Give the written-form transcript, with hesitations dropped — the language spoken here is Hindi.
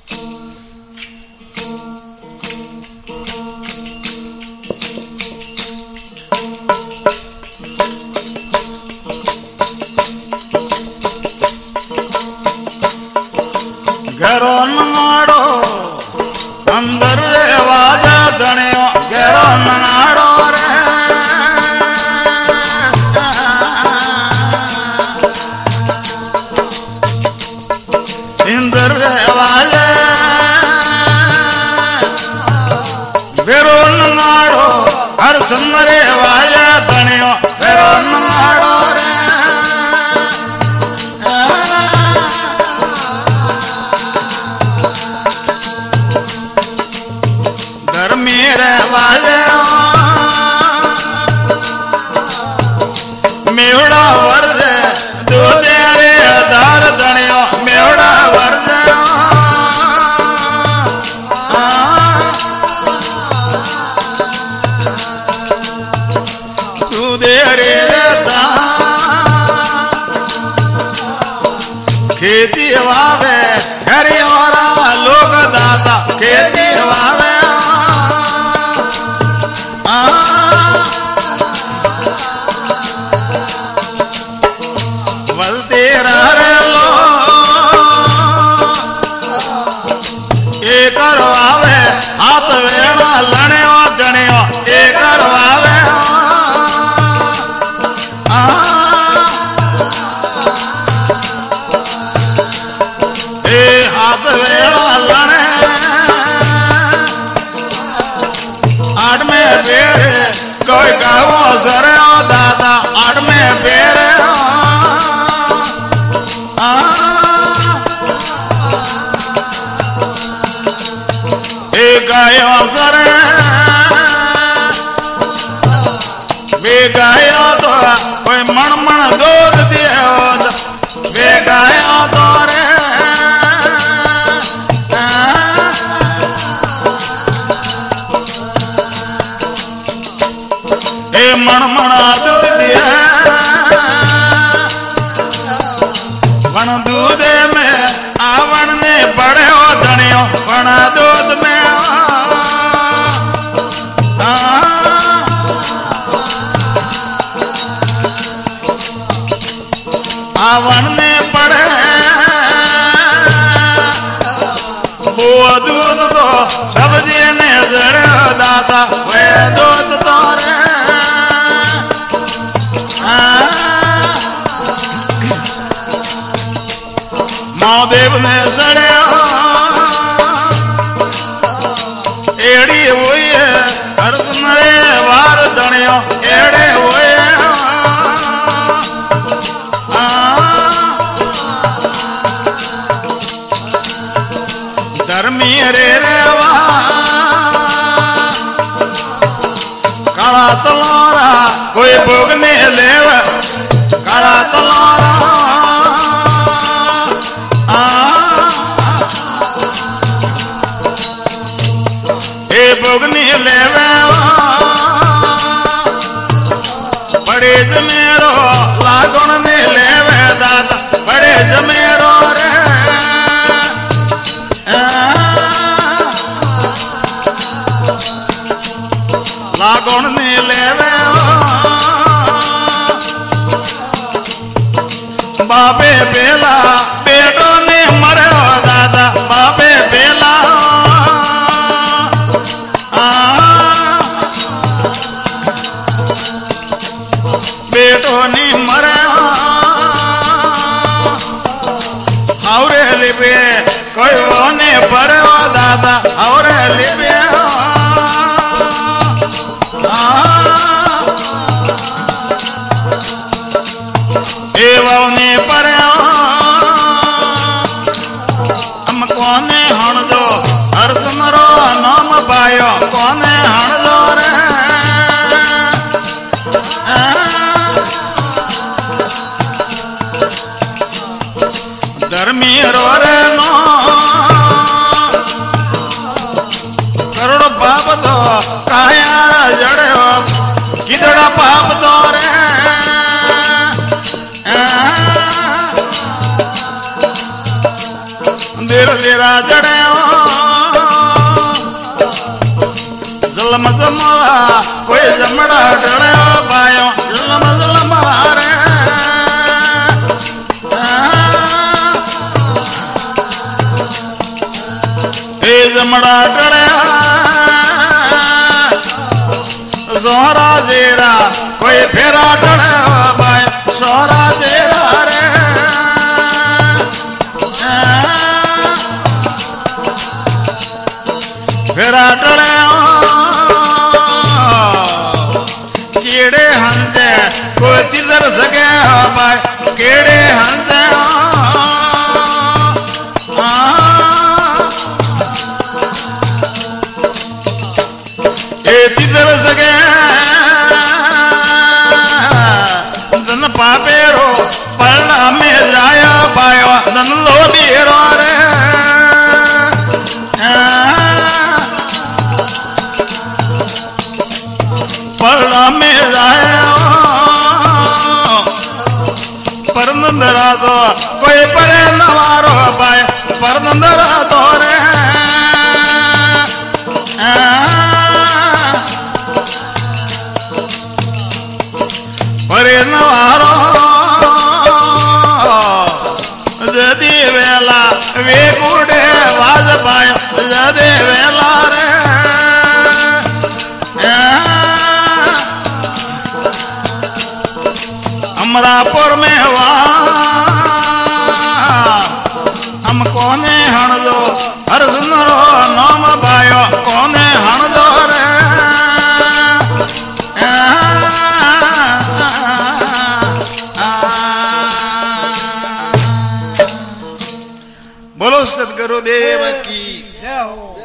घेरो नंगाड़ो अंदर वाजा धनियो घेरो नंगाड़ो रे इंदर वाजा घेरो नंगाड़ो हर सुंदरे वाजा धनियो घेरो नंगाड़ो रे मेरे वाले मेवड़ा वर्ज दो तेरे आधार धनियो मेवड़ा वर्ज तू तेरे खेती वावे हरी और लोग दाता खेती वावे हाथ वेड़ा लड़ियो गणियो एक करवावे हाथ वेड़ा लड़े आठ में बेरे कोई गावो सरे दादा आठ में बेरे गायो सरे वे गायो तो कोई मन मन दूध दियो वे गायो तो रे ए मन मन दूध दिया वन दूध में आवन ने बड़े हो धनियो वन दूध में आवन में पड़े वो दूध तो सब्जी ने जड़े दाता वे दूध तो रे महादेव ने जड़े एड़ी हुई है हर सुनरे वार धनियो एड़े हुए धर्मी रे रेवा काला तलोरा कोई भोगने लेव काला तलोरा ए भोगने लेवे बड़े जमेरो लागुण ने लेवे दादा बड़े जमेरो रे लागुण ने लेवे बाबे बेला बेटो ने मरे दादा बाबे बेला बेटो ने मरे हावरे लिबे कोई वो ने परे दादा हावरे लिबे ने पर हम कोने हण दो हर समरो नाम पायो कोने हण दो रे धर्मी रो रे नो जेरा जड़ियो जलम जमवा कोई जमड़ा डड़ियो पायो जलम जलमवा रे ए जमड़ा डड़िया सोहरा जेरा कोई फेरा डड़ियो पायो सोहरा जेरा रे फेरा डड़ियो केड़े हंजे कोई तिजर सके भाई केड़े हंजे ए तिजर सके धन पापेरो पलना में जाया पायो धन लोबीरो रे पलना में जाया परनंदरा तो कोई परे नवारो पाए परनंदरा तो रे परे नवारो जदी वेला वे गुड़े वाज पायो जदी वेला रे अमरापुर में हुआ हम कोने हण दो हर सुंदरो नाम भायो कोने हण दो रे बोलो सद्गुरुदेव की जय हो।